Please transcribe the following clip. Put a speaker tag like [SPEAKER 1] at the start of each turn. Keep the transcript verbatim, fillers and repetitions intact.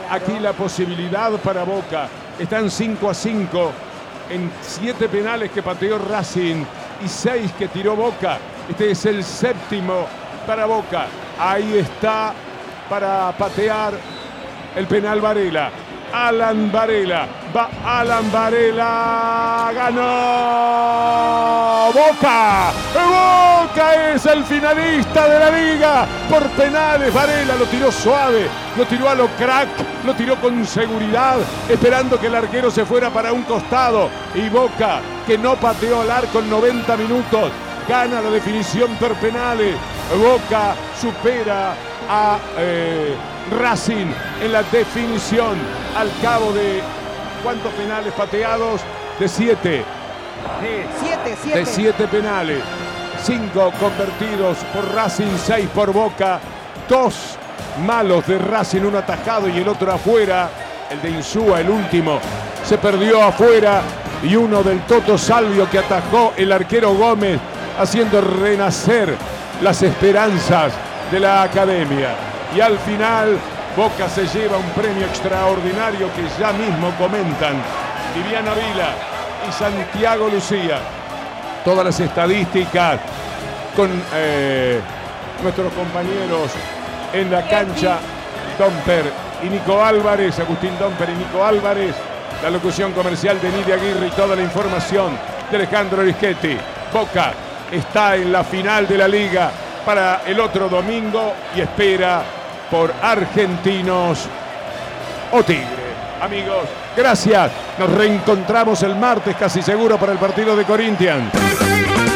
[SPEAKER 1] aquí la posibilidad para Boca. Están cinco a cinco en siete penales que pateó Racing y seis que tiró Boca. Este es el séptimo para Boca. Ahí está para patear el penal Varela. Alan Varela. Va Alan Varela. ¡Ganó! ¡Boca! ¡Boca es el finalista de la liga! Por penales, Varela lo tiró suave, lo tiró a lo crack, lo tiró con seguridad, esperando que el arquero se fuera para un costado. Y Boca, que no pateó al arco en noventa minutos, gana la definición por penales. Boca supera a eh, Racing en la definición al cabo de ¿cuántos penales pateados? De siete.
[SPEAKER 2] Sí, siete, siete.
[SPEAKER 1] De siete penales. Cinco convertidos por Racing, seis por Boca. Dos malos de Racing, uno atajado y el otro afuera. El de Insúa, el último, se perdió afuera. Y uno del Toto Salvio que atajó el arquero Gómez, haciendo renacer las esperanzas de la academia. Y al final Boca se lleva un premio extraordinario que ya mismo comentan Viviana Vila y Santiago Lucía. Todas las estadísticas con eh, nuestros compañeros en la cancha, Domper y Nico Álvarez, Agustín Domper y Nico Álvarez. La locución comercial de Nidia Aguirre y toda la información de Alejandro Rischetti. Boca está en la final de la liga para el otro domingo y espera por Argentinos o Tigre. Amigos, gracias. Nos reencontramos el martes casi seguro para el partido de Corinthians.